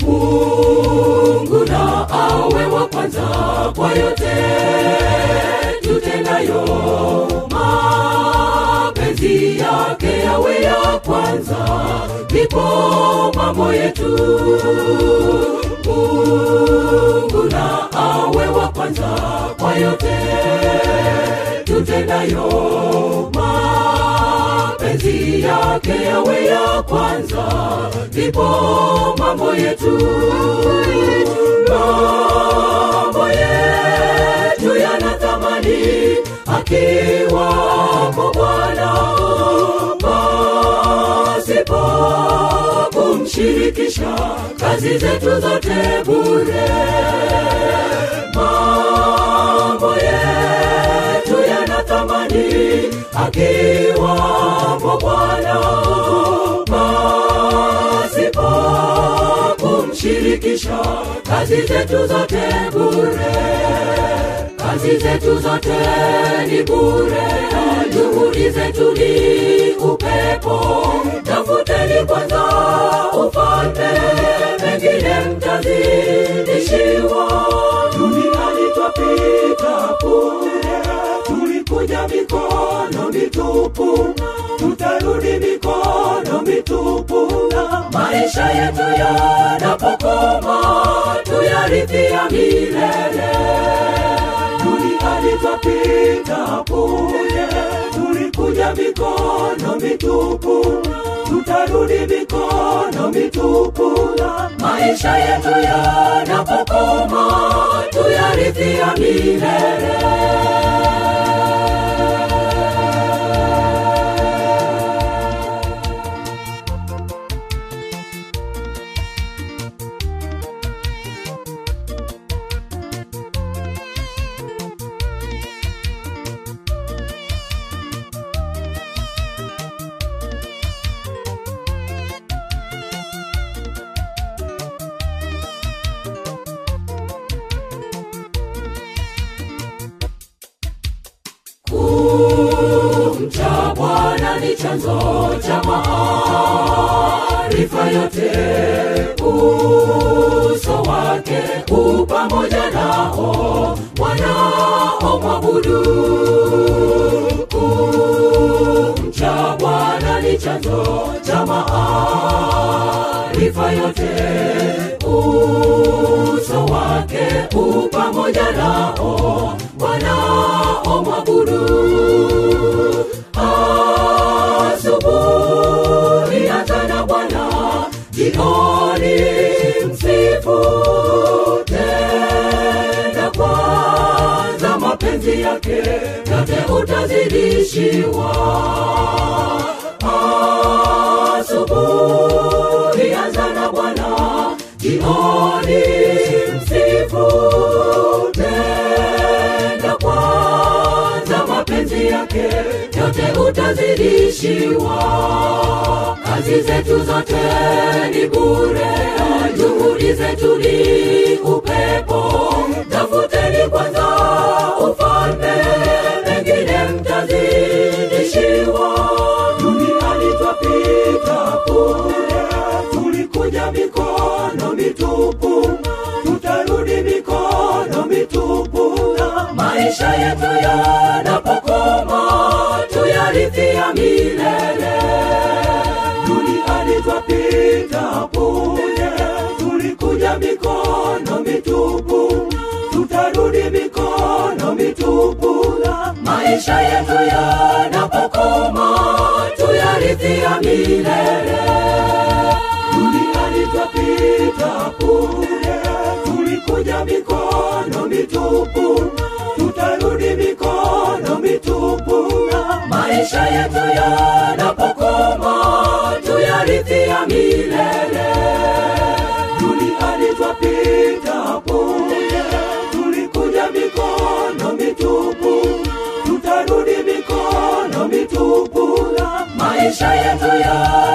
Mungu na awe wa kwanza kwa yote tutendayo, mapenzi yake yawe ya kwanza, ndipo mambo yetu. Mungu na awe wa kwanza kwa yote tutendayo, mapenzi yake yawe ya kwanza, ndipo mambo yetu. Mambo yetu yana thamani akiwapo Bwana, pasipo kumshirikisha kazi zetu zote bure. Mambo yetu yana thamani akiwapo Bwana, pasipo kumshirikisha kazi zetu zote bure. Kazi zetu zote ni bure, juhudi zetu ni upepo. Tafuteni kwanza ufalme, mengine mtazidishiwa. Duniani twapita bure, tulikuja mikono mitupu, tutarudi mikono mitupu. Maisha yetu yanapokoma, tuyarithia milele. Duniani twapita bure, tulikuja mikono mitupu, tutarudi mikono mitupu. Maisha yetu yanapokoma, tuyarithia milele. Kumcha Bwana ni chanzo cha maarifa yote, uso wake upamoja nao wanaomwabudu. Kumcha Bwana ni chanzo cha maarifa yote, uso wake upamoja nao wanaomwabudu. Asubuhi anza na Bwana, jioni msifu. Tenda kwanza mapenzi yake, yote utazidishiwa. Asubuhi anza na Bwana, jioni msifu. Tenda kwanza mapenzi yake, yote utazidishiwa. Kazi zetu zote ni bure, juhudi zetu ni upepo. Tafuteni kwanza ufalme, mengine mtazidishiwa. Duniani twapita bure, tulikuja mikono mitupu, tutarudi mikono mitupu. Maisha yetu yanapokoma, tuyarithia milele. Duniani twapita bure, tulikuja mikono mitupu, tutarudi mikono mitupu. Maisha yetu yanapokoma, tuyarithia milele. Duniani twapita bure, tulikuja mikono mitupu, tutarudi mikono mitupu. Maisha yetu yanapokoma, tuyarithia milele. Duniani twapita bure, tulikuja mikono mitupu, tutarudi mikono mitupu. Maisha yetu